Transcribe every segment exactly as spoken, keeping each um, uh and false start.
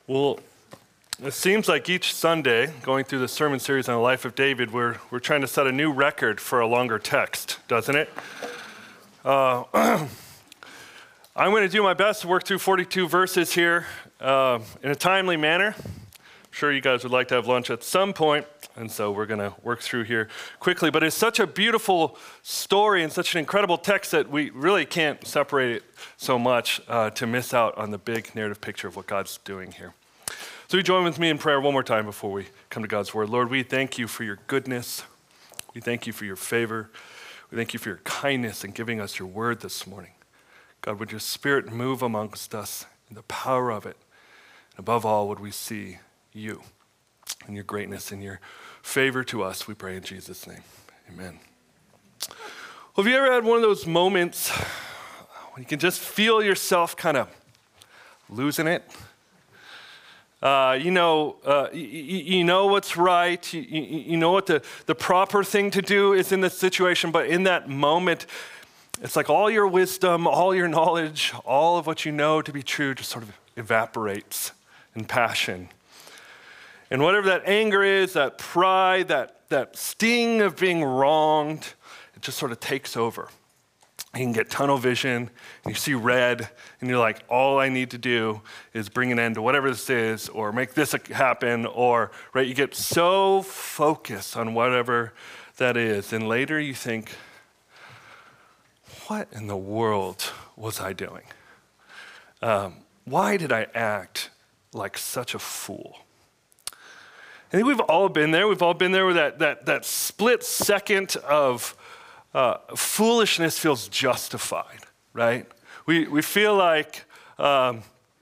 Well, it seems like each Sunday, going through the sermon series on the life of David, we're, we're trying to set a new record for a longer text, doesn't it? Uh, I'm going to do my best to work through forty-two verses here uh, in a timely manner. I'm sure you guys would like to have lunch at some point, and so we're going to work through here quickly. But it's such a beautiful story and such an incredible text that we really can't separate it so much uh, to miss out on the big narrative picture of what God's doing here. So you join with me in prayer one more time before we come to God's word. Lord, we thank you for your goodness. We thank you for your favor. We thank you for your kindness in giving us your word this morning. God, would your spirit move amongst us in the power of it. And above all, would we see you and your greatness and your favor to us, we pray in Jesus' name. Amen. Well, have you ever had one of those moments when you can just feel yourself kind of losing it? Uh, you know, uh, you, you know what's right. You, you, you know what the, the proper thing to do is in this situation, but in that moment, it's like all your wisdom, all your knowledge, all of what you know to be true just sort of evaporates in passion. And whatever that anger is, that pride, that, that sting of being wronged, it just sort of takes over. You can get tunnel vision, and you see red, and you're like, all I need to do is bring an end to whatever this is, or make this happen, or, right, you get so focused on whatever that is, and later you think, what in the world was I doing? Um, why did I act like such a fool? I think we've all been there. We've all been there with that, that, that split second of Uh, foolishness feels justified, right? We we feel like um,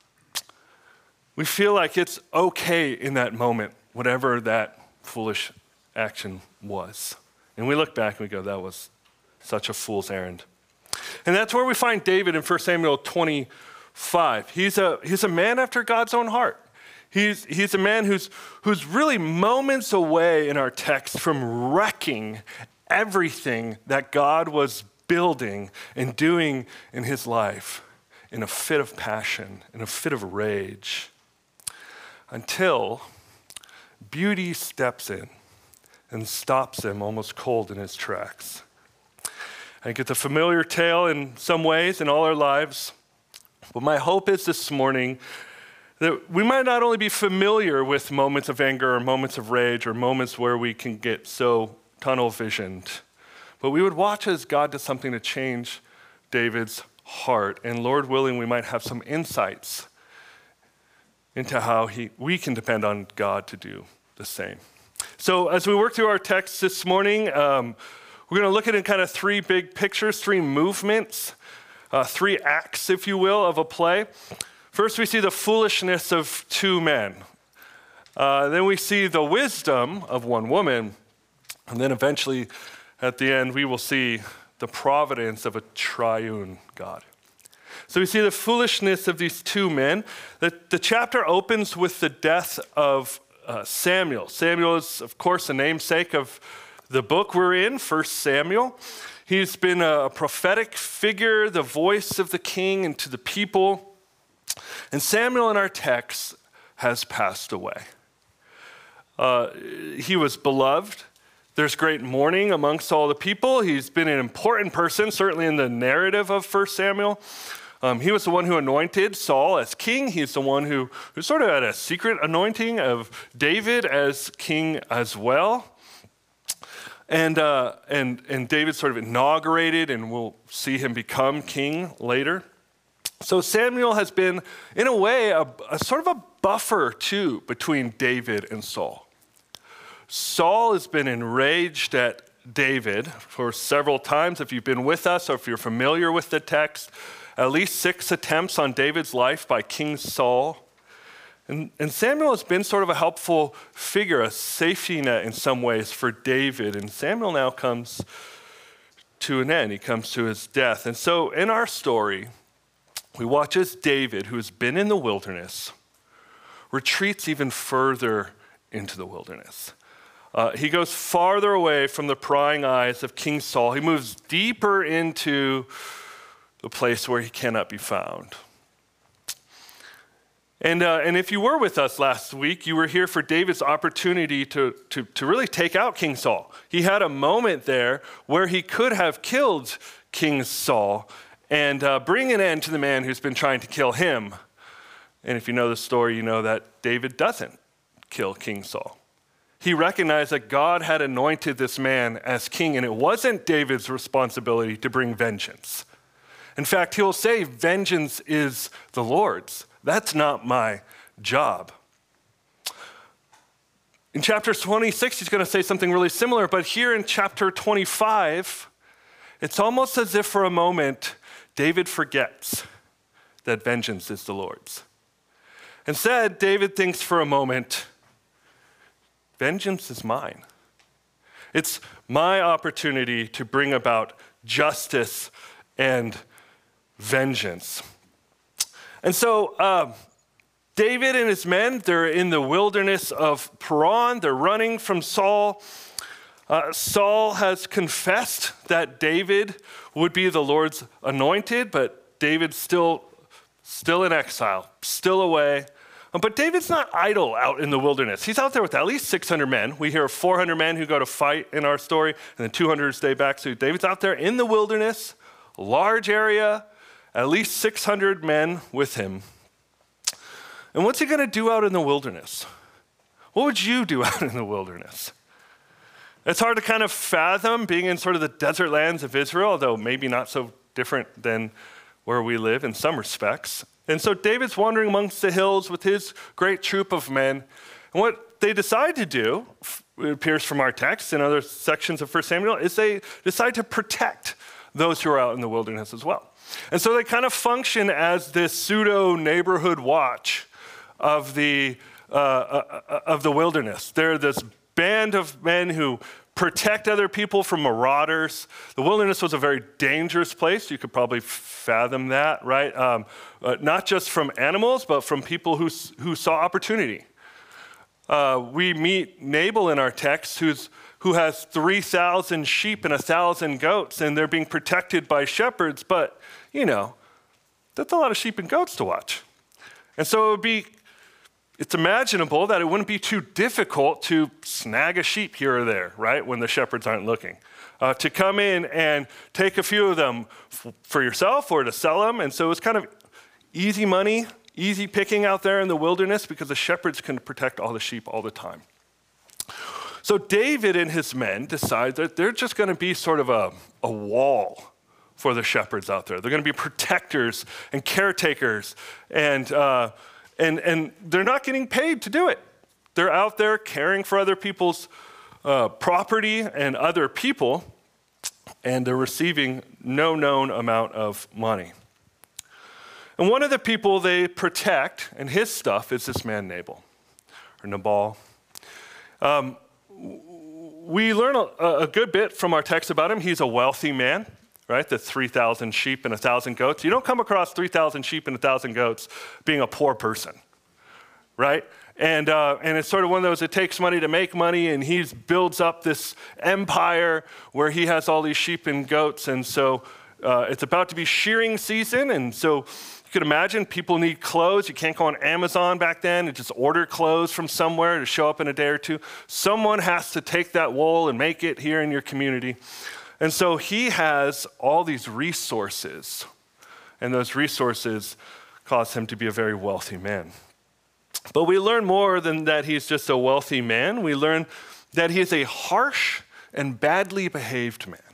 we feel like it's okay in that moment, whatever that foolish action was. And we look back and we go, that was such a fool's errand. And that's where we find David in First Samuel twenty-five. He's a he's a man after God's own heart. He's he's a man who's who's really moments away in our text from wrecking everything that God was building and doing in his life in a fit of passion, in a fit of rage, until beauty steps in and stops him almost cold in his tracks. I get the familiar tale in some ways in all our lives, but my hope is this morning that we might not only be familiar with moments of anger or moments of rage or moments where we can get so tunnel visioned, but we would watch as God does something to change David's heart, and Lord willing, we might have some insights into how he we can depend on God to do the same. So as we work through our text this morning, um, we're going to look at in kind of three big pictures, three movements, uh, three acts, if you will, of a play. First, we see the foolishness of two men. Uh, then we see the wisdom of one woman. And then eventually, at the end, we will see the providence of a triune God. So we see the foolishness of these two men. The, the chapter opens with the death of uh, Samuel. Samuel is, of course, the namesake of the book we're in, First Samuel. He's been a prophetic figure, the voice of the king and to the people. And Samuel in our text has passed away. Uh, he was beloved. There's great mourning amongst all the people. He's been an important person, certainly in the narrative of First Samuel. Um, he was the one who anointed Saul as king. He's the one who, who sort of had a secret anointing of David as king as well. And, uh, and, and David sort of inaugurated, and we'll see him become king later. So Samuel has been, in a way, a, a sort of a buffer, too, between David and Saul. Saul has been enraged at David for several times. If you've been with us or if you're familiar with the text, at least six attempts on David's life by King Saul. And, and Samuel has been sort of a helpful figure, a safety net in some ways for David. And Samuel now comes to an end. He comes to his death. And so in our story, we watch as David, who has been in the wilderness, retreats even further into the wilderness. Uh, he goes farther away from the prying eyes of King Saul. He moves deeper into the place where he cannot be found. And, uh, and if you were with us last week, you were here for David's opportunity to, to, to really take out King Saul. He had a moment there where he could have killed King Saul and uh, bring an end to the man who's been trying to kill him. And if you know the story, you know that David doesn't kill King Saul. He recognized that God had anointed this man as king, and it wasn't David's responsibility to bring vengeance. In fact, he'll say, vengeance is the Lord's. That's not my job. In chapter twenty-six, he's going to say something really similar, but here in chapter twenty-five, it's almost as if for a moment, David forgets that vengeance is the Lord's. Instead, David thinks for a moment, vengeance is mine. It's my opportunity to bring about justice and vengeance. And so uh, David and his men, they're in the wilderness of Paran. They're running from Saul. Uh, Saul has confessed that David would be the Lord's anointed, but David's still, still in exile, still away. But David's not idle out in the wilderness. He's out there with at least six hundred men. We hear of four hundred men who go to fight in our story, and then two hundred stay back. So David's out there in the wilderness, large area, at least six hundred men with him. And what's he going to do out in the wilderness? What would you do out in the wilderness? It's hard to kind of fathom being in sort of the desert lands of Israel, although maybe not so different than where we live in some respects. And so David's wandering amongst the hills with his great troop of men. And what they decide to do, it appears from our text and other sections of First Samuel, is they decide to protect those who are out in the wilderness as well. And so they kind of function as this pseudo neighborhood watch of the, uh, uh, of the wilderness. They're this band of men who protect other people from marauders. The wilderness was a very dangerous place. You could probably fathom that, right? Um, uh, not just from animals, but from people who, who saw opportunity. Uh, we meet Nabal in our text, who's, who has three thousand sheep and one thousand goats, and they're being protected by shepherds, but, you know, that's a lot of sheep and goats to watch. And so it would be It's imaginable that it wouldn't be too difficult to snag a sheep here or there, right, when the shepherds aren't looking. Uh, to come in and take a few of them f- for yourself or to sell them. And so it's kind of easy money, easy picking out there in the wilderness because the shepherds can protect all the sheep all the time. So David and his men decide that they're just going to be sort of a, a wall for the shepherds out there. They're going to be protectors and caretakers, and uh, And, and they're not getting paid to do it. They're out there caring for other people's uh, property and other people, and they're receiving no known amount of money. And one of the people they protect, and his stuff, is this man Nabal, or Nabal. Um, we learn a, a good bit from our text about him. He's a wealthy man, right? The three thousand sheep and one thousand goats. You don't come across three thousand sheep and one thousand goats being a poor person, right? And uh, and it's sort of one of those, it takes money to make money, and he builds up this empire where he has all these sheep and goats, and so uh, it's about to be shearing season, and so you could imagine people need clothes. You can't go on Amazon back then and just order clothes from somewhere to show up in a day or two. Someone has to take that wool and make it here in your community. And so he has all these resources, and those resources cause him to be a very wealthy man. But we learn more than that he's just a wealthy man. We learn that he is a harsh and badly behaved man.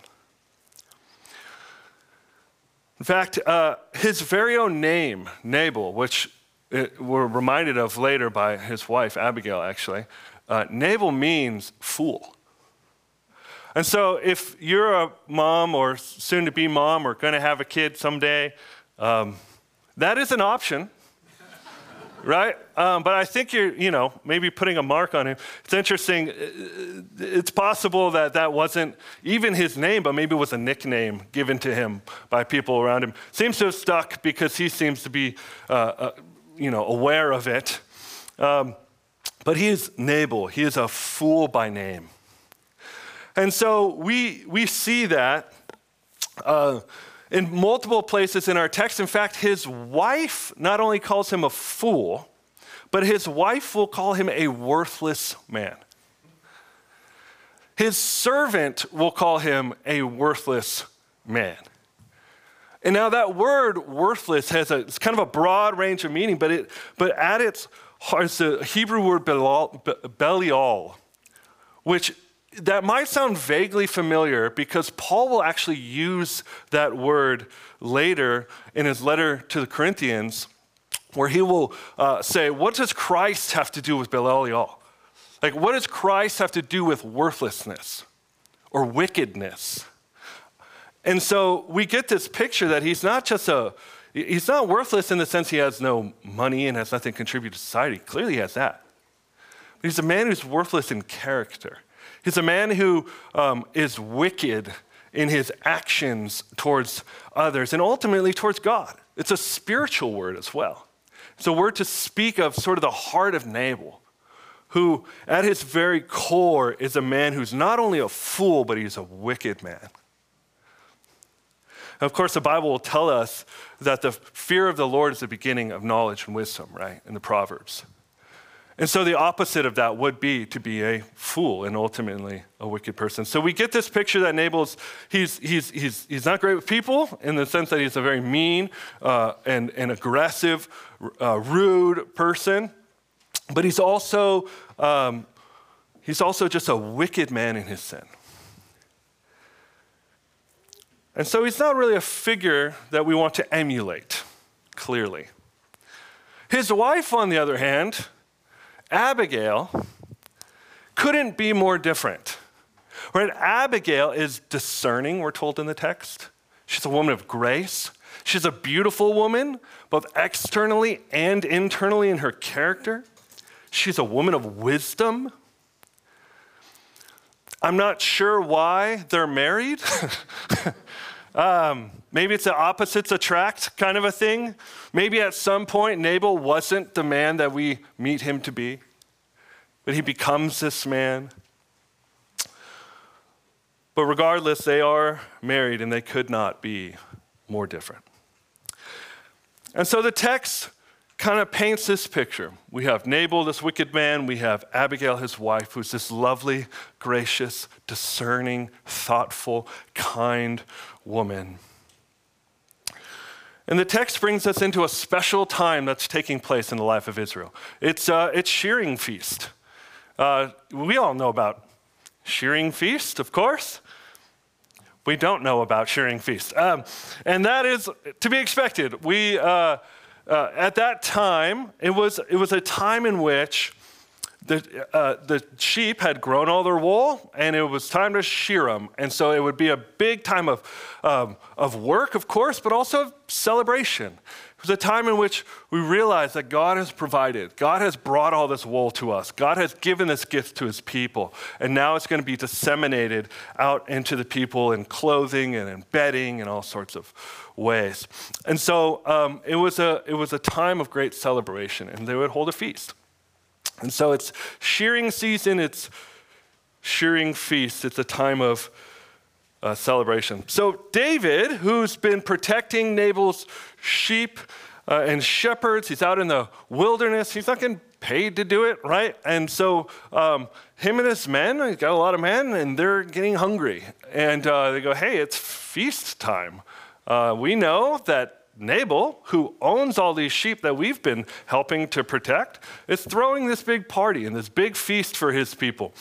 In fact, uh, his very own name, Nabal, which we're reminded of later by his wife, Abigail, actually, uh, Nabal means fool. And so if you're a mom or soon-to-be mom or going to have a kid someday, um, that is an option, right? Um, but I think you're, you know, maybe putting a mark on him. It's interesting. It's possible that that wasn't even his name, but maybe it was a nickname given to him by people around him. Seems to have stuck because he seems to be, uh, uh, you know, aware of it. Um, but he is Nabal. He is a fool by name. And so we we see that uh, in multiple places in our text. In fact, his wife not only calls him a fool, but his wife will call him a worthless man. His servant will call him a worthless man. And now that word worthless has a, it's kind of a broad range of meaning, but it, but at its heart, it's the Hebrew word belial, which that might sound vaguely familiar because Paul will actually use that word later in his letter to the Corinthians, where he will uh, say, what does Christ have to do with Belial? Like, what does Christ have to do with worthlessness or wickedness? And so we get this picture that he's not just a, he's not worthless in the sense he has no money and has nothing to contribute to society. Clearly he has that. But he's a man who's worthless in character. He's a man who um, is wicked in his actions towards others and ultimately towards God. It's a spiritual word as well. It's a word to speak of sort of the heart of Nabal, who at his very core is a man who's not only a fool, but he's a wicked man. And of course, the Bible will tell us that the fear of the Lord is the beginning of knowledge and wisdom, right, in the Proverbs. And so the opposite of that would be to be a fool and ultimately a wicked person. So we get this picture that Nabal's, he's, he's, he's, he's not great with people in the sense that he's a very mean uh, and, and aggressive, uh, rude person. But he's also, um, he's also just a wicked man in his sin. And so he's not really a figure that we want to emulate, clearly. His wife, on the other hand, Abigail, couldn't be more different. Right? Abigail is discerning, we're told in the text. She's a woman of grace. She's a beautiful woman, both externally and internally in her character. She's a woman of wisdom. I'm not sure why they're married. um, maybe it's the opposites attract kind of a thing. Maybe at some point Nabal wasn't the man that we meet him to be, but he becomes this man. But regardless, they are married and they could not be more different. And so the text kind of paints this picture. We have Nabal, this wicked man. We have Abigail, his wife, who's this lovely, gracious, discerning, thoughtful, kind woman. And the text brings us into a special time that's taking place in the life of Israel. It's uh, it's shearing feast. Uh, we all know about shearing feast, of course. We don't know about shearing feast. Um, and that is to be expected. We... Uh, Uh, at that time, it was it was a time in which the uh, the sheep had grown all their wool, and it was time to shear them. And so it would be a big time of um, of work, of course, but also of celebration. It was a time in which we realized that God has provided. God has brought all this wool to us. God has given this gift to his people. And now it's going to be disseminated out into the people in clothing and in bedding and all sorts of ways. And so um, it was a it was a time of great celebration, and they would hold a feast. And so it's shearing season, it's shearing feast, it's a time of uh, celebration. So David, who's been protecting Nabal's sheep uh, and shepherds, he's out in the wilderness, he's not getting paid to do it, right? And so um, him and his men, he's got a lot of men, and they're getting hungry. And uh, they go, hey, it's feast time. Uh, we know that Nabal, who owns all these sheep that we've been helping to protect, is throwing this big party and this big feast for his people.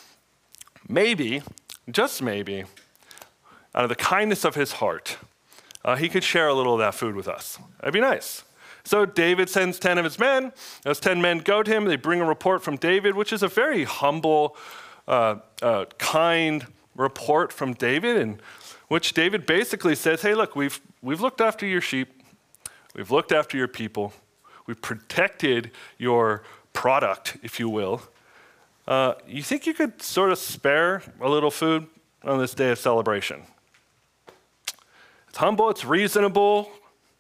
Maybe, just maybe, out of the kindness of his heart, uh, he could share a little of that food with us. That'd be nice. So David sends ten of his men. Those ten men go to him. They bring a report from David, which is a very humble, uh, uh, kind report from David, and which David basically says, hey, look, we've we've looked after your sheep. We've looked after your people. We've protected your product, if you will. Uh, you think you could sort of spare a little food on this day of celebration? It's humble, it's reasonable.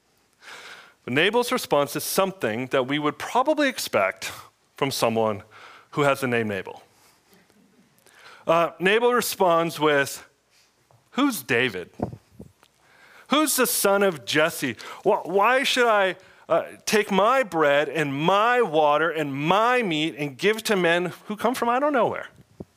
But Nabal's response is something that we would probably expect from someone who has the name Nabal. Uh, Nabal responds with, who's David? Who's the son of Jesse? Why should I uh, take my bread and my water and my meat and give to men who come from I don't know where.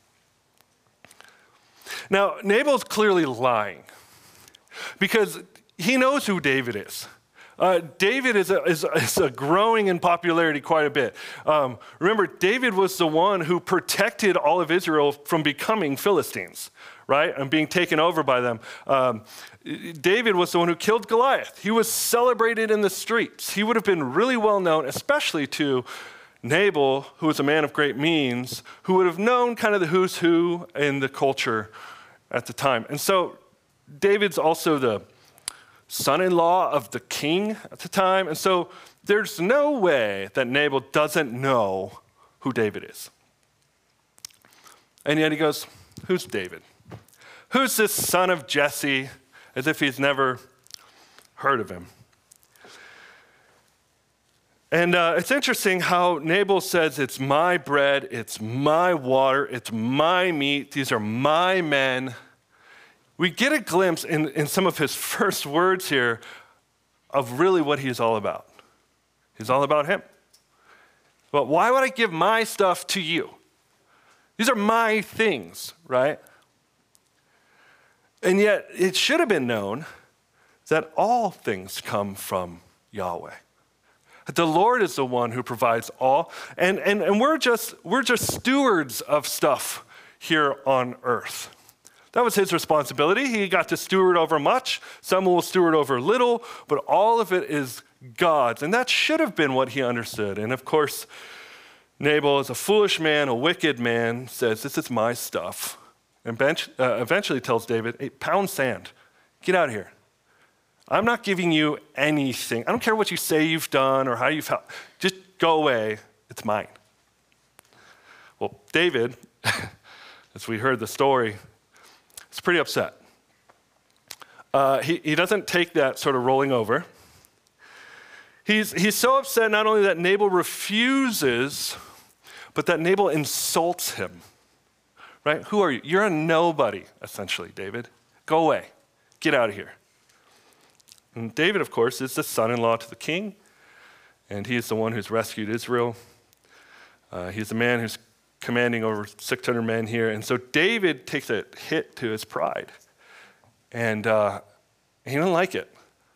Now, Nabal's clearly lying because he knows who David is. Uh, David is a, is, is a growing in popularity quite a bit. Um, remember, David was the one who protected all of Israel from becoming Philistines, right, and being taken over by them. Um, David was the one who killed Goliath. He was celebrated in the streets. He would have been really well known, especially to Nabal, who was a man of great means, who would have known kind of the who's who in the culture at the time. And so David's also the son-in-law of the king at the time. And so there's no way that Nabal doesn't know who David is. And yet he goes, who's David? Who's this son of Jesse? As if he's never heard of him. And uh, it's interesting how Nabal says, it's my bread, it's my water, it's my meat, these are my men. We get a glimpse in, in some of his first words here of really what he's all about. He's all about him. But why would I give my stuff to you? These are my things, right? And yet it should have been known that all things come from Yahweh. The Lord is the one who provides all, and, and, and we're just we're just stewards of stuff here on earth. That was his responsibility. He got to steward over much. Some will steward over little, but all of it is God's. And that should have been what he understood. And of course, Nabal is a foolish man, a wicked man, says, this is my stuff. And bench, uh, eventually tells David, hey, pound sand, get out of here. I'm not giving you anything. I don't care what you say you've done or how you've helped. Just go away. It's mine. Well, David, as we heard the story, is pretty upset. Uh, he, he doesn't take that sort of rolling over. He's, he's so upset not only that Nabal refuses, but that Nabal insults him. Right? Who are you? You're a nobody, essentially, David. Go away. Get out of here. And David, of course, is the son-in-law to the king, and he is the one who's rescued Israel. Uh, he's the man who's commanding over six hundred men here. And so David takes a hit to his pride, and uh, he didn't like it.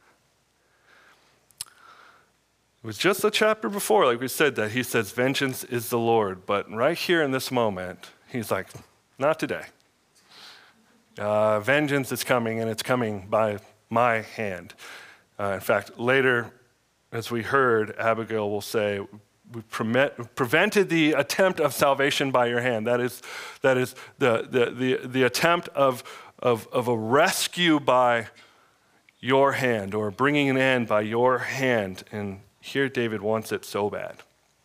It was just the chapter before, like we said, that he says, vengeance is the Lord. But right here in this moment, he's like, not today. Uh, vengeance is coming, and it's coming by my hand. Uh, in fact, later, as we heard, Abigail will say, we permit, prevented the attempt of salvation by your hand. That is, that is the, the, the, the attempt of, of, of a rescue by your hand, or bringing an end by your hand. And here David wants it so bad.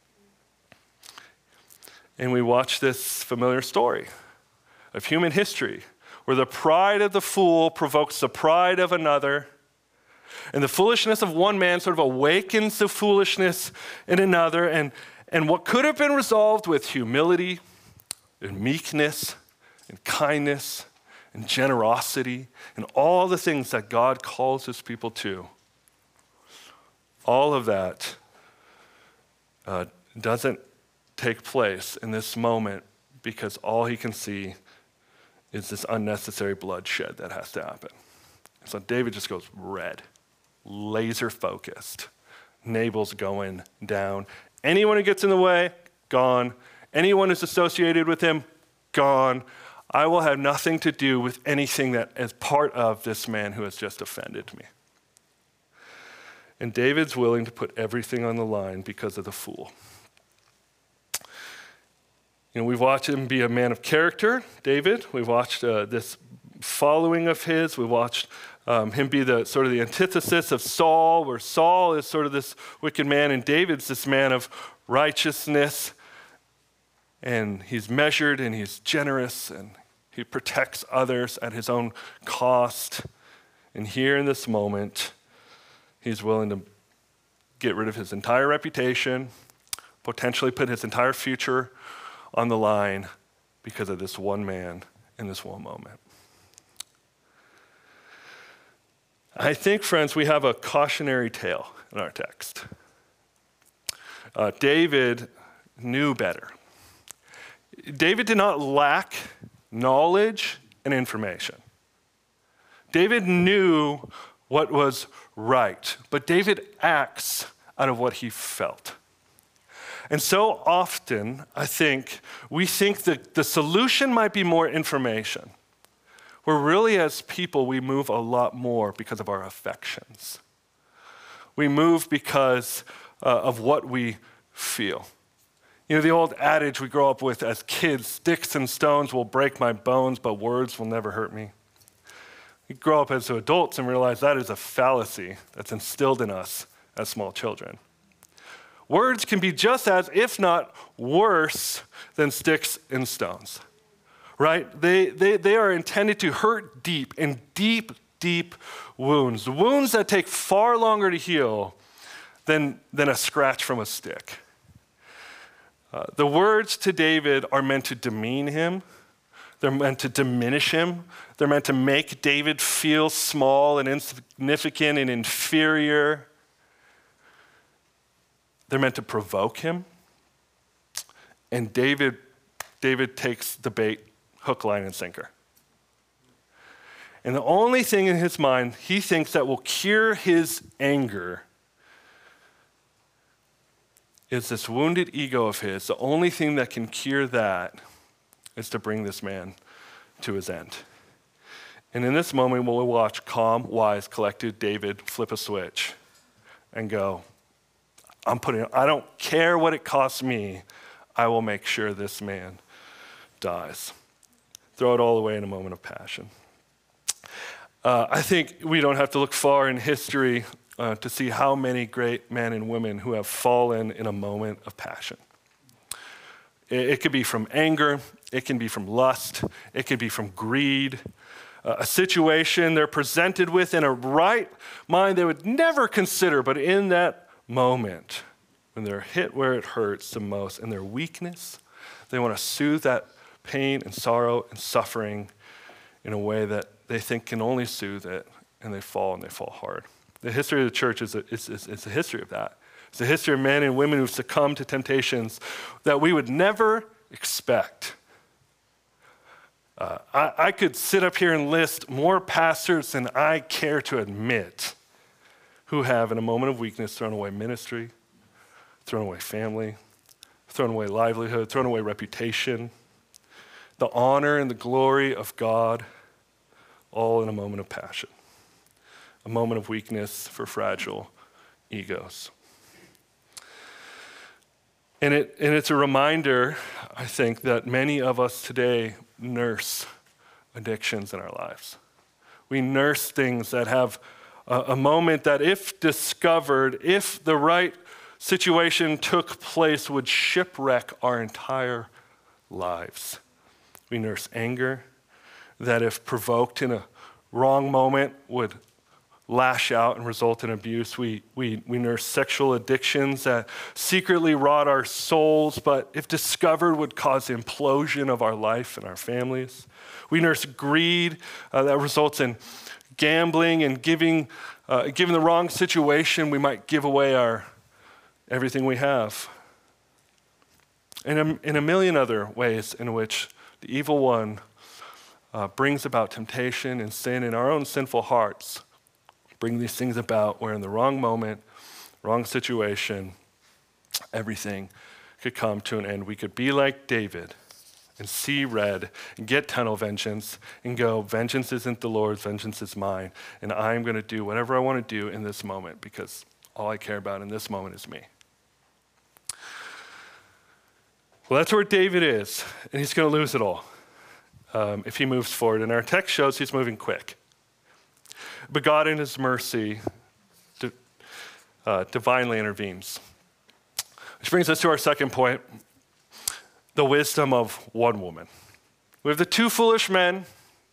And we watch this familiar story of human history, where the pride of the fool provokes the pride of another, and the foolishness of one man sort of awakens the foolishness in another, and, and what could have been resolved with humility and meekness and kindness and generosity and all the things that God calls his people to, all of that uh, doesn't take place in this moment because all he can see is this unnecessary bloodshed that has to happen. So David just goes red, laser focused. Nabal's going down. Anyone who gets in the way, gone. Anyone who's associated with him, gone. I will have nothing to do with anything that is part of this man who has just offended me. And David's willing to put everything on the line because of the fool. You know, we've watched him be a man of character, David. We've watched uh, this following of his. We watched um, him be the sort of the antithesis of Saul, where Saul is sort of this wicked man, and David's this man of righteousness. And he's measured, and he's generous, and he protects others at his own cost. And here in this moment, he's willing to get rid of his entire reputation, potentially put his entire future on the line because of this one man in this one moment. I think, friends, we have a cautionary tale in our text. Uh, David knew better. David did not lack knowledge and information. David knew what was right, but David acts out of what he felt. And so often, I think, we think that the solution might be more information, where really as people, we move a lot more because of our affections. We move because uh, of what we feel. You know, the old adage we grow up with as kids, sticks and stones will break my bones, but words will never hurt me. We grow up as adults and realize that is a fallacy that's instilled in us as small children. Words can be just as, if not worse, than sticks and stones, right? They, they, they are intended to hurt deep, in deep, deep wounds, wounds that take far longer to heal than, than a scratch from a stick. Uh, the words to David are meant to demean him. They're meant to diminish him. They're meant to make David feel small and insignificant and inferior. They're meant to provoke him. And David, David takes the bait, hook, line, and sinker. And the only thing in his mind he thinks that will cure his anger is this wounded ego of his. The only thing that can cure that is to bring this man to his end. And in this moment, we'll watch calm, wise, collected David flip a switch and go, I'm putting, I don't care what it costs me, I will make sure this man dies. Throw it all away in a moment of passion. Uh, I think we don't have to look far in history uh, to see how many great men and women who have fallen in a moment of passion. It, it could be from anger, it can be from lust, it could be from greed, uh, a situation they're presented with in a right mind they would never consider, but in that moment, when they're hit where it hurts the most, in their weakness, they want to soothe that pain and sorrow and suffering in a way that they think can only soothe it, and they fall and they fall hard. The history of the church is a, is, is, is a history of that. It's a history of men and women who've succumbed to temptations that we would never expect. Uh, I, I could sit up here and list more pastors than I care to admit who have, in a moment of weakness, thrown away ministry, thrown away family, thrown away livelihood, thrown away reputation, the honor and the glory of God, all in a moment of passion, a moment of weakness for fragile egos. And, it, and it's a reminder, I think, that many of us today nurse addictions in our lives. We nurse things that have a moment that, if discovered, if the right situation took place, would shipwreck our entire lives. We nurse anger that, if provoked in a wrong moment, would lash out and result in abuse. We, we, we nurse sexual addictions that secretly rot our souls, but if discovered would cause the implosion of our life and our families. We nurse greed uh, that results in gambling and giving, uh, given the wrong situation, we might give away our everything we have. And in, in a million other ways in which the evil one uh, brings about temptation and sin in our own sinful hearts, bring these things about where in the wrong moment, wrong situation, everything could come to an end. We could be like David and see red and get tunnel vengeance and go, vengeance isn't the Lord's, vengeance is mine. And I'm going to do whatever I want to do in this moment because all I care about in this moment is me. Well, that's where David is, and he's going to lose it all um, if he moves forward. And our text shows he's moving quick. But God in his mercy di- uh, divinely intervenes. Which brings us to our second point, the wisdom of one woman. We have the two foolish men.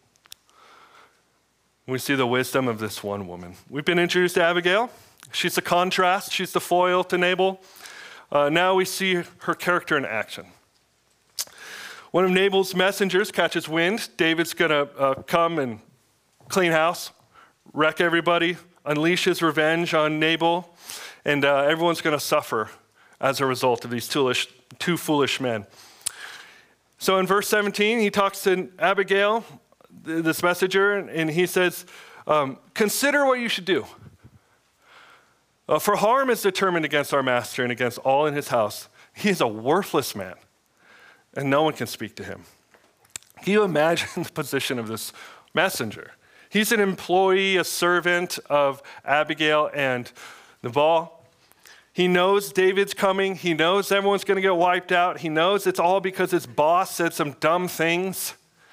We see the wisdom of this one woman. We've been introduced to Abigail. She's the contrast. She's the foil to Nabal. Uh, now we see her character in action. One of Nabal's messengers catches wind. David's going to uh, come and clean house, wreck everybody, unleash his revenge on Nabal, and uh, everyone's going to suffer as a result of these two, two foolish men. So in verse seventeen, he talks to Abigail, this messenger, and he says, um, consider what you should do. Uh, for harm is determined against our master and against all in his house. He is a worthless man, and no one can speak to him. Can you imagine the position of this messenger? He's an employee, a servant of Abigail and Nabal. He knows David's coming. He knows everyone's going to get wiped out. He knows it's all because his boss said some dumb things.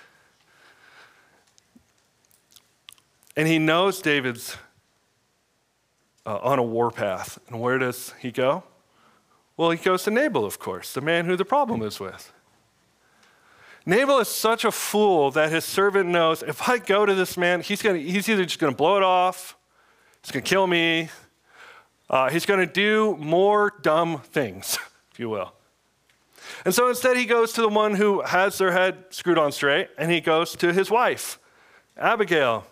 And he knows David's uh, on a warpath. And where does he go? Well, he goes to Nabal, of course, the man who the problem is with. Nabal is such a fool that his servant knows, if I go to this man, he's, gonna, he's either just going to blow it off, he's going to kill me, uh, he's going to do more dumb things, if you will. And so instead he goes to the one who has their head screwed on straight, and he goes to his wife, Abigail.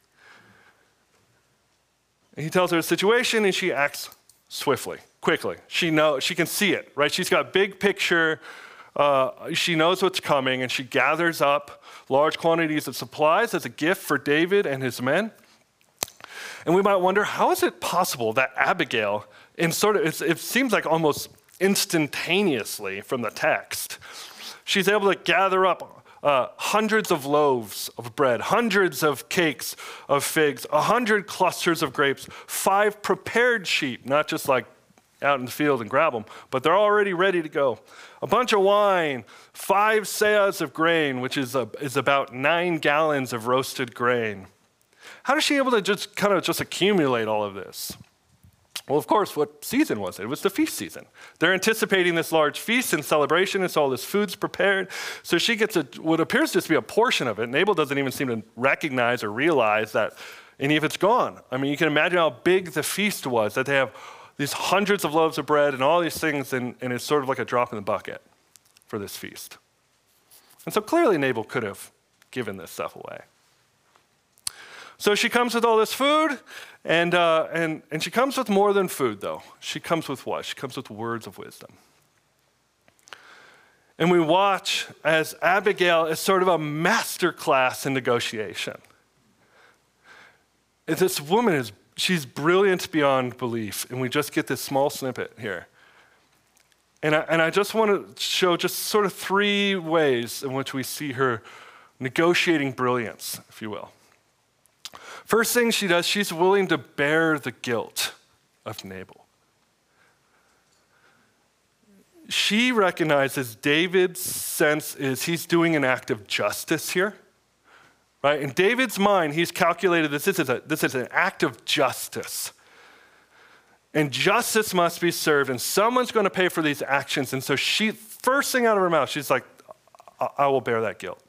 And he tells her the situation, and she acts swiftly, quickly. She knows, she can see it, right? She's got big picture. Uh, she knows what's coming, and she gathers up large quantities of supplies as a gift for David and his men. And we might wonder, how is it possible that Abigail, in sort of, it seems like almost instantaneously from the text, she's able to gather up uh, hundreds of loaves of bread, hundreds of cakes of figs, a hundred clusters of grapes, five prepared sheep, not just like out in the field and grab them, but they're already ready to go. A bunch of wine, five seahs of grain, which is, a, is about nine gallons of roasted grain. How is she able to just kind of just accumulate all of this? Well, of course, what season was it? It was the feast season. They're anticipating this large feast and celebration, and so all this food's prepared. So she gets a, what appears to just be a portion of it. Nabal doesn't even seem to recognize or realize that any of it's gone. I mean, you can imagine how big the feast was, that they have these hundreds of loaves of bread and all these things, and, and it's sort of like a drop in the bucket for this feast. And so clearly Nabal could have given this stuff away. So she comes with all this food, and, uh, and, and she comes with more than food, though. She comes with what? She comes with words of wisdom. And we watch as Abigail is sort of a master class in negotiation. And this woman is She's brilliant beyond belief, and we just get this small snippet here. And I, and I just want to show just sort of three ways in which we see her negotiating brilliance, if you will. First thing she does, she's willing to bear the guilt of Nabal. She recognizes David's sense is he's doing an act of justice here. Right? In David's mind, he's calculated this, this, is a, this is an act of justice. And justice must be served, and someone's going to pay for these actions. And so she, first thing out of her mouth, she's like, I, I will bear that guilt.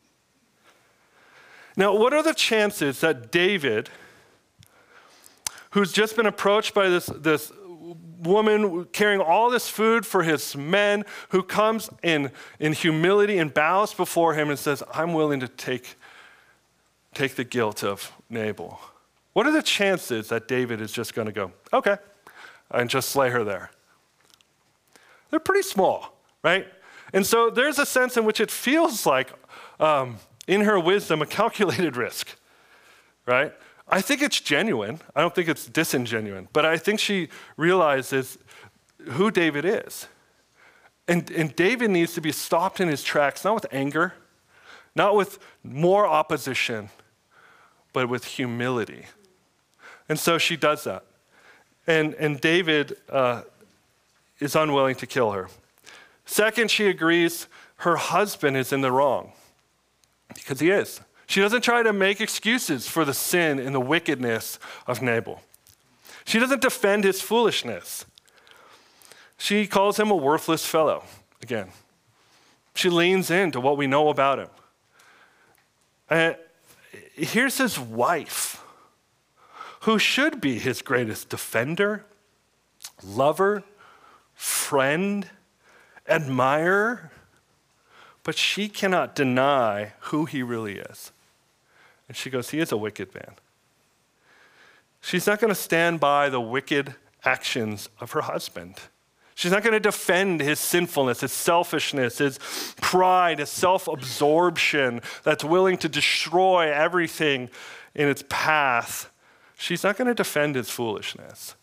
Now, what are the chances that David, who's just been approached by this, this woman carrying all this food for his men, who comes in, in humility and bows before him and says, I'm willing to take take the guilt of Nabal. What are the chances that David is just going to go, okay, and just slay her there? They're pretty small, right? And so there's a sense in which it feels like, um, in her wisdom, a calculated risk, right? I think it's genuine. I don't think it's disingenuine, but I think she realizes who David is. And, and David needs to be stopped in his tracks, not with anger, not with more opposition, but with humility. And so she does that. And, and David uh, is unwilling to kill her. Second, she agrees her husband is in the wrong, because he is. She doesn't try to make excuses for the sin and the wickedness of Nabal. She doesn't defend his foolishness. She calls him a worthless fellow, again. She leans into what we know about him. And here's his wife, who should be his greatest defender, lover, friend, admirer, but she cannot deny who he really is. And she goes, he is a wicked man. She's not going to stand by the wicked actions of her husband. She's not going to defend his sinfulness, his selfishness, his pride, his self-absorption that's willing to destroy everything in its path. She's not going to defend his foolishness.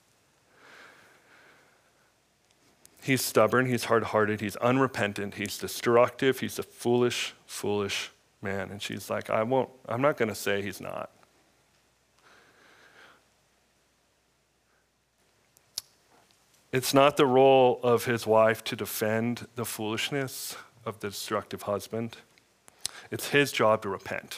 He's stubborn, he's hard-hearted, he's unrepentant, he's destructive, he's a foolish, foolish man. And she's like, I won't, I'm not going to say he's not. It's not the role of his wife to defend the foolishness of the destructive husband. It's his job to repent.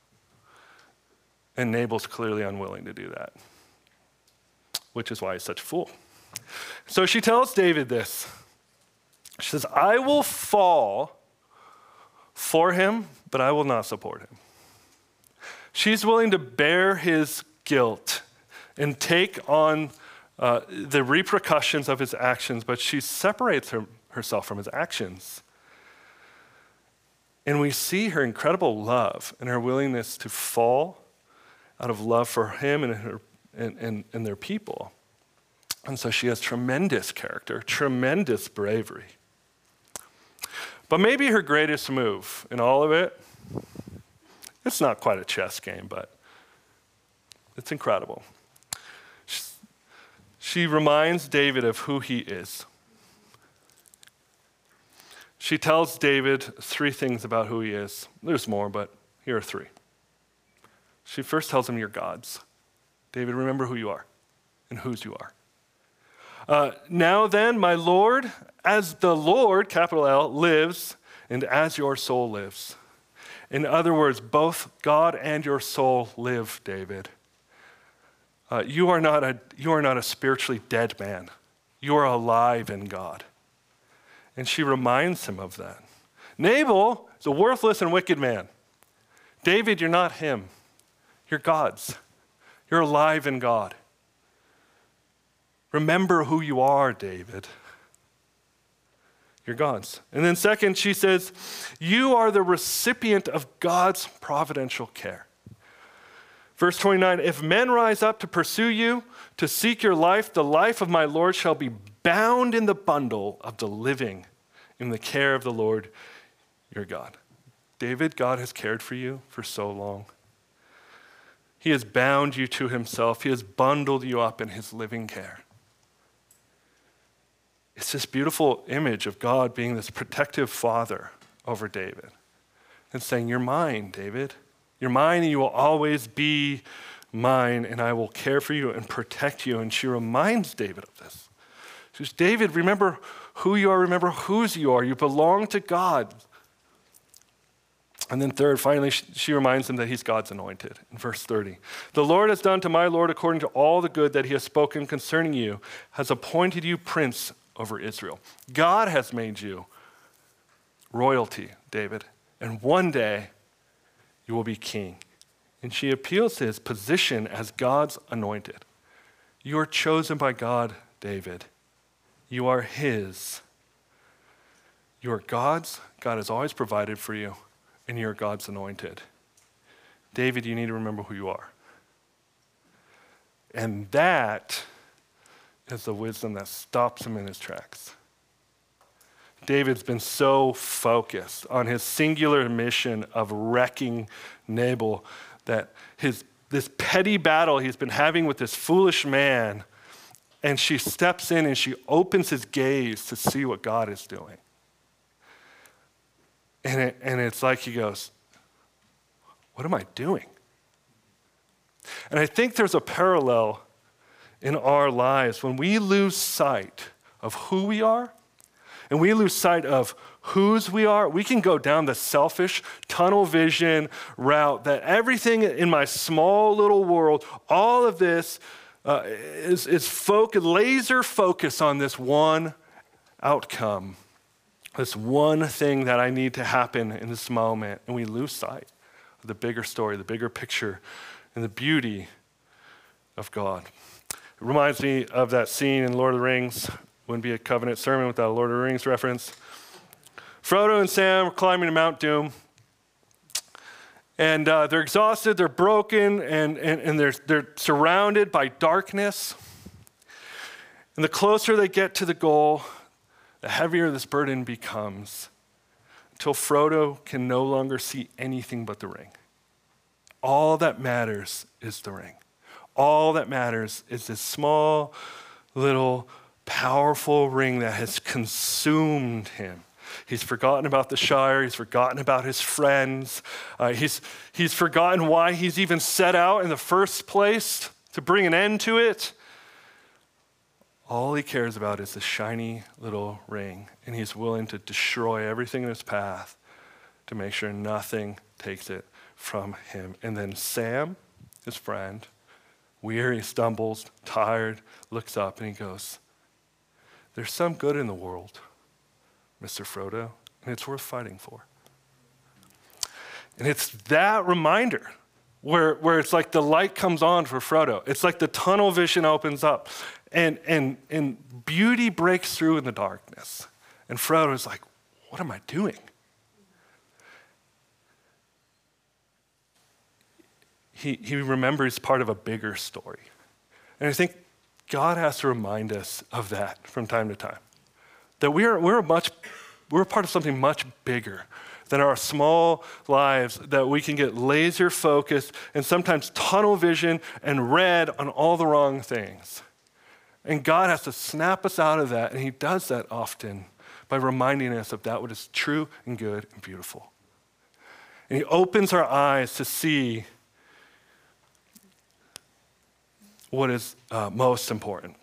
And Nabal's clearly unwilling to do that, which is why he's such a fool. So she tells David this. She says, I will fall for him, but I will not support him. She's willing to bear his guilt and take on uh, the repercussions of his actions, but she separates her, herself from his actions. And we see her incredible love and her willingness to fall out of love for him and, her, and, and, and their people. And so she has tremendous character, tremendous bravery. But maybe her greatest move in all of it, it's not quite a chess game, but it's incredible. She reminds David of who he is. She tells David three things about who he is. There's more, but here are three. She first tells him, you're God's. David, remember who you are and whose you are. Uh, now then, my Lord, as the Lord, capital L, lives, and as your soul lives. In other words, both God and your soul live, David. Uh, you are not a, you are not a spiritually dead man. You are alive in God. And she reminds him of that. Nabal is a worthless and wicked man. David, you're not him. You're God's. You're alive in God. Remember who you are, David. You're God's. And then second, she says, you are the recipient of God's providential care. Verse twenty-nine, if men rise up to pursue you, to seek your life, the life of my Lord shall be bound in the bundle of the living in the care of the Lord your God. David, God has cared for you for so long. He has bound you to himself. He has bundled you up in his living care. It's this beautiful image of God being this protective father over David and saying, you're mine, David. You're mine and you will always be mine, and I will care for you and protect you. And she reminds David of this. She says, David, remember who you are, remember whose you are. You belong to God. And then third, finally, she reminds him that he's God's anointed. In verse thirty, the Lord has done to my Lord according to all the good that he has spoken concerning you, has appointed you prince over Israel. God has made you royalty, David, and one day you will be king. And she appeals to his position as God's anointed. You are chosen by God, David. You are his. You are God's. God has always provided for you, and you are God's anointed. David, you need to remember who you are. And that is the wisdom that stops him in his tracks. David's been so focused on his singular mission of wrecking Nabal that his this petty battle he's been having with this foolish man, and she steps in and she opens his gaze to see what God is doing. And, it, and it's like he goes, what am I doing? And I think there's a parallel in our lives when we lose sight of who we are and we lose sight of whose we are. We can go down the selfish tunnel vision route that everything in my small little world, all of this uh, is, is focus, laser focus on this one outcome, this one thing that I need to happen in this moment, and we lose sight of the bigger story, the bigger picture, and the beauty of God. It reminds me of that scene in Lord of the Rings. Wouldn't be a Covenant sermon without a Lord of the Rings reference. Frodo and Sam are climbing to Mount Doom, and uh, they're exhausted, they're broken, and, and, and they're, they're surrounded by darkness. And the closer they get to the goal, the heavier this burden becomes, until Frodo can no longer see anything but the ring. All that matters is the ring. All that matters is this small, little, powerful ring that has consumed him. He's forgotten about the Shire. He's forgotten about his friends. Uh, he's, he's forgotten why he's even set out in the first place to bring an end to it. All he cares about is this shiny little ring, and he's willing to destroy everything in his path to make sure nothing takes it from him. And then Sam, his friend, weary, stumbles, tired, looks up, and he goes, "There's some good in the world, Mister Frodo, and it's worth fighting for." And it's that reminder where, where it's like the light comes on for Frodo. It's like the tunnel vision opens up, and, and, and beauty breaks through in the darkness. And Frodo's like, what am I doing? He, he remembers part of a bigger story. And I think God has to remind us of that from time to time. That we're, we're, a much, we're a part of something much bigger than our small lives, that we can get laser focused and sometimes tunnel vision and red on all the wrong things. And God has to snap us out of that, and he does that often by reminding us of that what is true and good and beautiful. And he opens our eyes to see what is uh, most important.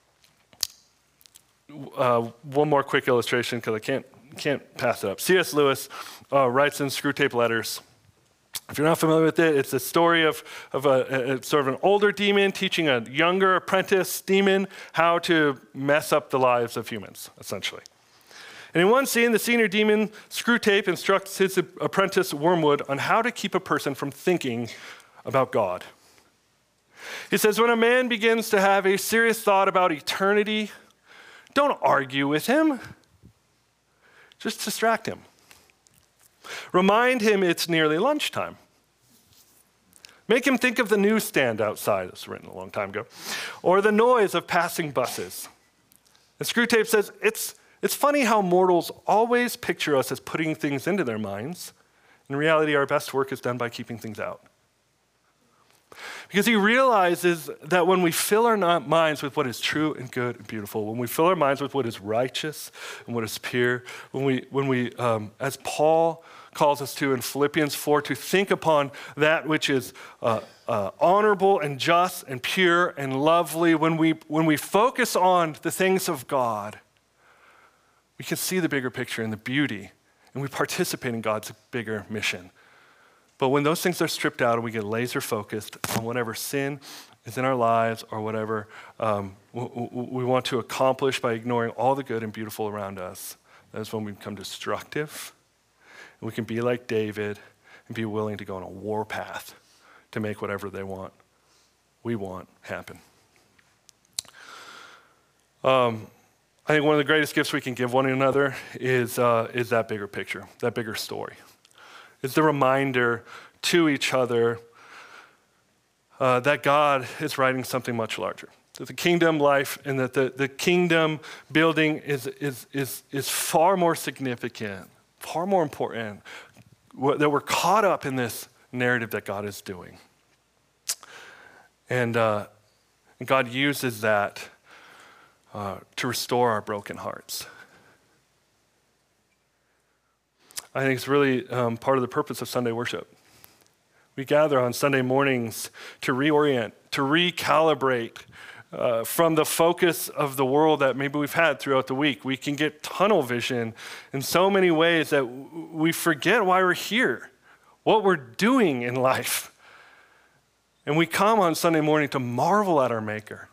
Uh, one more quick illustration, because I can't can't pass it up. C S Lewis uh, writes in Screwtape Letters. If you're not familiar with it, it's a story of, of a, a sort of an older demon teaching a younger apprentice demon how to mess up the lives of humans, essentially. And in one scene, the senior demon, Screwtape, instructs his apprentice, Wormwood, on how to keep a person from thinking about God. He says, when a man begins to have a serious thought about eternity, don't argue with him. Just distract him. Remind him it's nearly lunchtime. Make him think of the newsstand outside, it's written a long time ago, or the noise of passing buses. And Screwtape says, it's, it's funny how mortals always picture us as putting things into their minds. In reality, our best work is done by keeping things out. Because he realizes that when we fill our minds with what is true and good and beautiful, when we fill our minds with what is righteous and what is pure, when we, when we um, as Paul calls us to in Philippians four, to think upon that which is uh, uh, honorable and just and pure and lovely, when we, when we focus on the things of God, we can see the bigger picture and the beauty, and we participate in God's bigger mission. But when those things are stripped out and we get laser focused on whatever sin is in our lives or whatever um, we want to accomplish by ignoring all the good and beautiful around us, that is when we become destructive. And we can be like David and be willing to go on a war path to make whatever they want, we want, happen. Um, I think one of the greatest gifts we can give one another is, uh, is that bigger picture, that bigger story. It's the reminder to each other uh, that God is writing something much larger. That the kingdom life and that the, the kingdom building is, is, is, is far more significant, far more important, that we're caught up in this narrative that God is doing. And, uh, and God uses that uh, to restore our broken hearts. I think it's really um, part of the purpose of Sunday worship. We gather on Sunday mornings to reorient, to recalibrate uh, from the focus of the world that maybe we've had throughout the week. We can get tunnel vision in so many ways that w- we forget why we're here, what we're doing in life. And we come on Sunday morning to marvel at our Maker,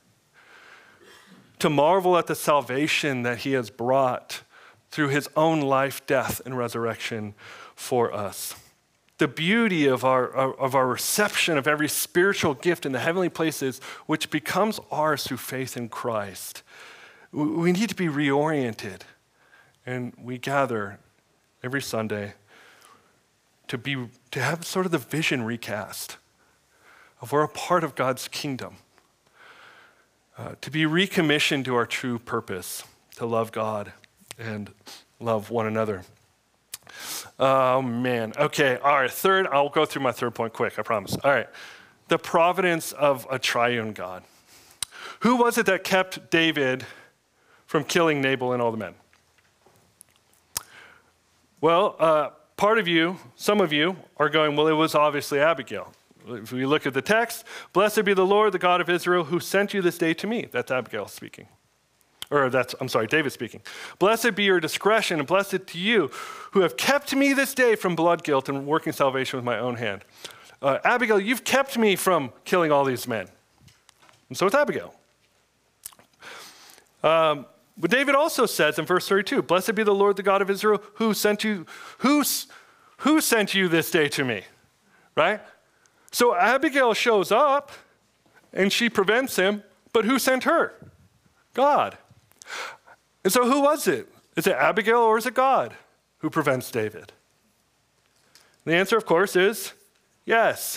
to marvel at the salvation that he has brought through his own life, death, and resurrection for us. The beauty of our, of our reception of every spiritual gift in the heavenly places, which becomes ours through faith in Christ. We need to be reoriented. And we gather every Sunday to, be, to have sort of the vision recast of we're a part of God's kingdom. uh, to be recommissioned to our true purpose, to love God and love one another. Oh, man. Okay, all right, third, I'll go through my third point quick, I promise. All right, the providence of a triune God. Who was it that kept David from killing Nabal and all the men? Well, uh, part of you, some of you, are going, well, it was obviously Abigail. If we look at the text, blessed be the Lord, the God of Israel, who sent you this day to me. That's Abigail speaking. Or that's, I'm sorry, David speaking. Blessed be your discretion, and blessed to you who have kept me this day from blood guilt and working salvation with my own hand. Uh, Abigail, you've kept me from killing all these men. And so it's Abigail. Um, but David also says in verse thirty-two, blessed be the Lord, the God of Israel, who sent you, who, who sent you this day to me, right? So Abigail shows up and she prevents him, but who sent her? God. And so who was it? Is it Abigail or is it God who prevents David? The answer, of course, is yes.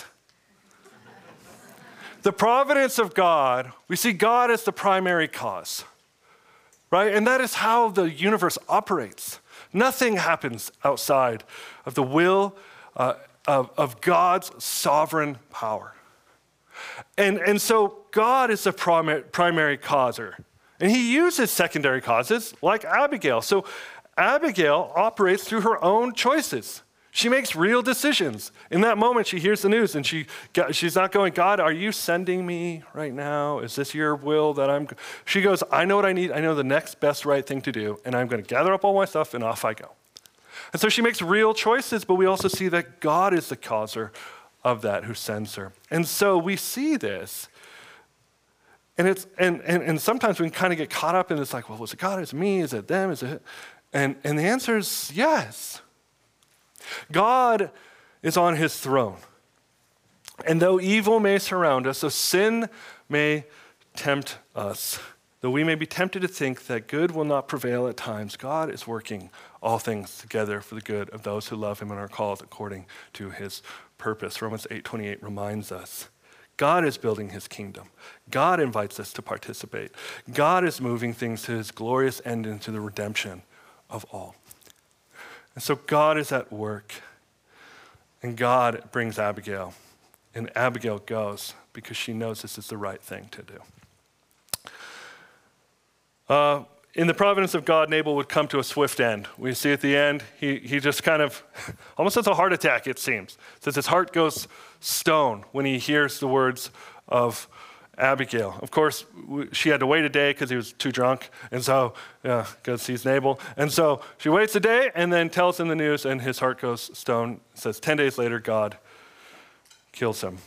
The providence of God, we see God as the primary cause, right? And that is how the universe operates. Nothing happens outside of the will uh, of, of God's sovereign power. And, and so God is the primary, primary causer. And he uses secondary causes like Abigail. So Abigail operates through her own choices. She makes real decisions. In that moment, she hears the news and she she's not going, God, are you sending me right now? Is this your will that I'm... She goes, I know what I need. I know the next best right thing to do, and I'm going to gather up all my stuff and off I go. And so she makes real choices, but we also see that God is the causer of that who sends her. And so we see this. And it's and, and and sometimes we can kind of get caught up in this, like, well, was it God? Is it me? Is it them? Is it? And and the answer is yes. God is on his throne. And though evil may surround us, so sin may tempt us, though we may be tempted to think that good will not prevail at times, God is working all things together for the good of those who love him and are called according to his purpose. Romans eight twenty-eight reminds us. God is building his kingdom. God invites us to participate. God is moving things to his glorious end into the redemption of all. And so God is at work. And God brings Abigail. And Abigail goes because she knows this is the right thing to do. Uh, in the providence of God, Nabal would come to a swift end. We see at the end, he, he just kind of, almost has a heart attack, it seems. It says his heart goes stone when he hears the words of Abigail. Of course, she had to wait a day because he was too drunk, and so, yeah, because he's Nabal. And so she waits a day and then tells him the news, and his heart goes stone. It says ten days later, God kills him.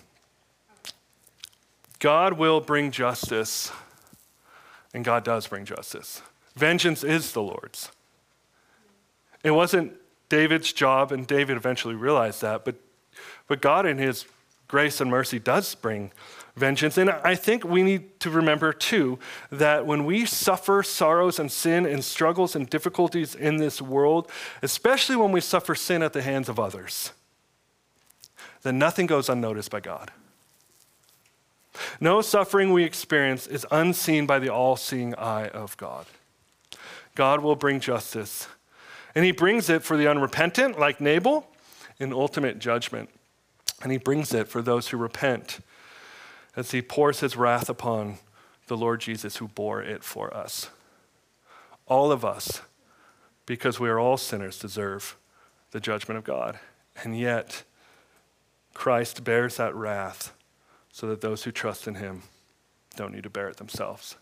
God will bring justice, and God does bring justice. Vengeance is the Lord's. It wasn't David's job, and David eventually realized that, but, but God in his grace and mercy does bring vengeance. And I think we need to remember too that when we suffer sorrows and sin and struggles and difficulties in this world, especially when we suffer sin at the hands of others, then nothing goes unnoticed by God. No suffering we experience is unseen by the all-seeing eye of God. God will bring justice, and he brings it for the unrepentant, like Nabal, in ultimate judgment. And he brings it for those who repent as he pours his wrath upon the Lord Jesus who bore it for us. All of us, because we are all sinners, deserve the judgment of God. And yet, Christ bears that wrath so that those who trust in him don't need to bear it themselves.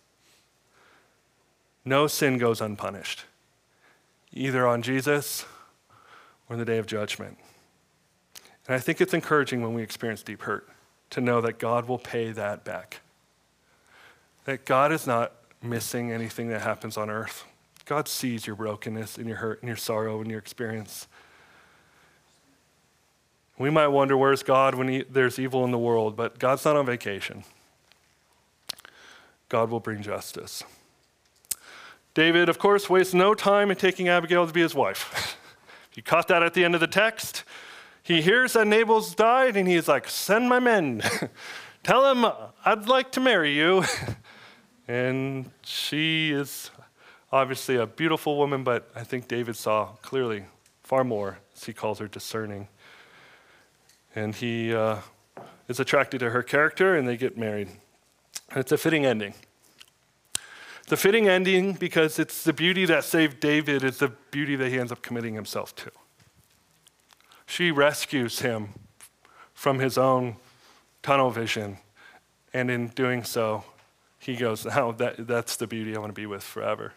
No sin goes unpunished, either on Jesus or in the day of judgment. And I think it's encouraging when we experience deep hurt to know that God will pay that back. That God is not missing anything that happens on earth. God sees your brokenness and your hurt and your sorrow and your experience. We might wonder, where's God when he, there's evil in the world? But God's not on vacation. God will bring justice. David, of course, wastes no time in taking Abigail to be his wife. You caught that at the end of the text. He hears that Nabal's died, and he's like, send my men. Tell him I'd like to marry you. And she is obviously a beautiful woman, but I think David saw clearly far more, as he calls her, discerning. And he uh, is attracted to her character, and they get married. And it's a fitting ending. It's a fitting ending because it's the beauty that saved David is the beauty that he ends up committing himself to. She rescues him from his own tunnel vision, and in doing so, he goes, "Now that, that's the beauty I want to be with forever."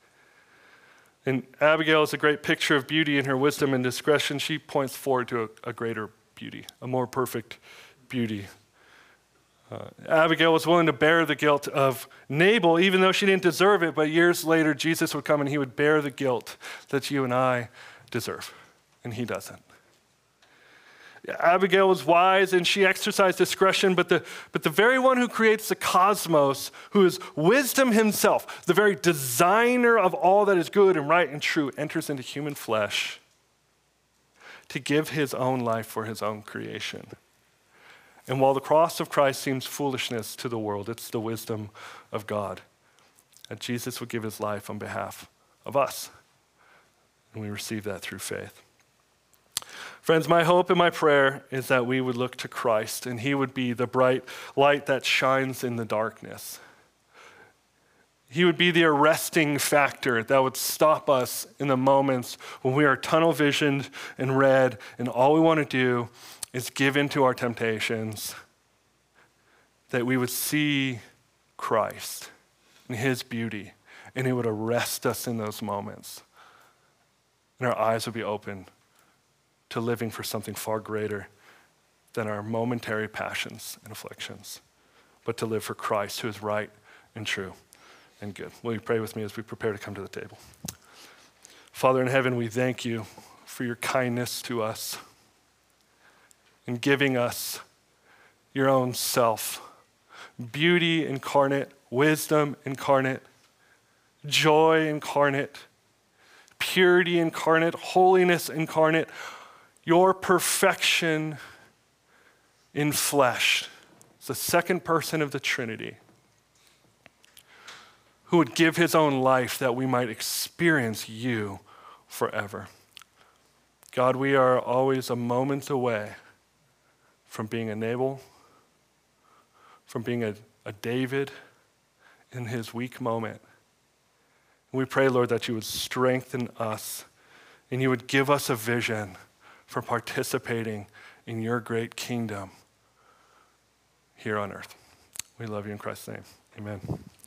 And Abigail is a great picture of beauty in her wisdom and discretion. She points forward to a, a greater beauty, a more perfect beauty. Uh, Abigail was willing to bear the guilt of Nabal, even though she didn't deserve it, but years later, Jesus would come and he would bear the guilt that you and I deserve, and he doesn't. Abigail was wise and she exercised discretion, but the, but the very one who creates the cosmos, who is wisdom himself, the very designer of all that is good and right and true, enters into human flesh to give his own life for his own creation. And while the cross of Christ seems foolishness to the world, it's the wisdom of God that Jesus would give his life on behalf of us. And we receive that through faith. Friends, my hope and my prayer is that we would look to Christ and he would be the bright light that shines in the darkness. He would be the arresting factor that would stop us in the moments when we are tunnel visioned and red and all we want to do is give in to our temptations, that we would see Christ and his beauty, and it would arrest us in those moments. And our eyes would be open to living for something far greater than our momentary passions and afflictions, but to live for Christ, who is right and true and good. Will you pray with me as we prepare to come to the table? Father in heaven, we thank you for your kindness to us in giving us your own self, beauty incarnate, wisdom incarnate, joy incarnate, purity incarnate, holiness incarnate, your perfection in flesh. It's the second person of the Trinity who would give his own life that we might experience you forever. God, we are always a moment away from being a Nabal, from being a, a David in his weak moment. We pray, Lord, that you would strengthen us and you would give us a vision for participating in your great kingdom here on earth. We love you in Christ's name. Amen.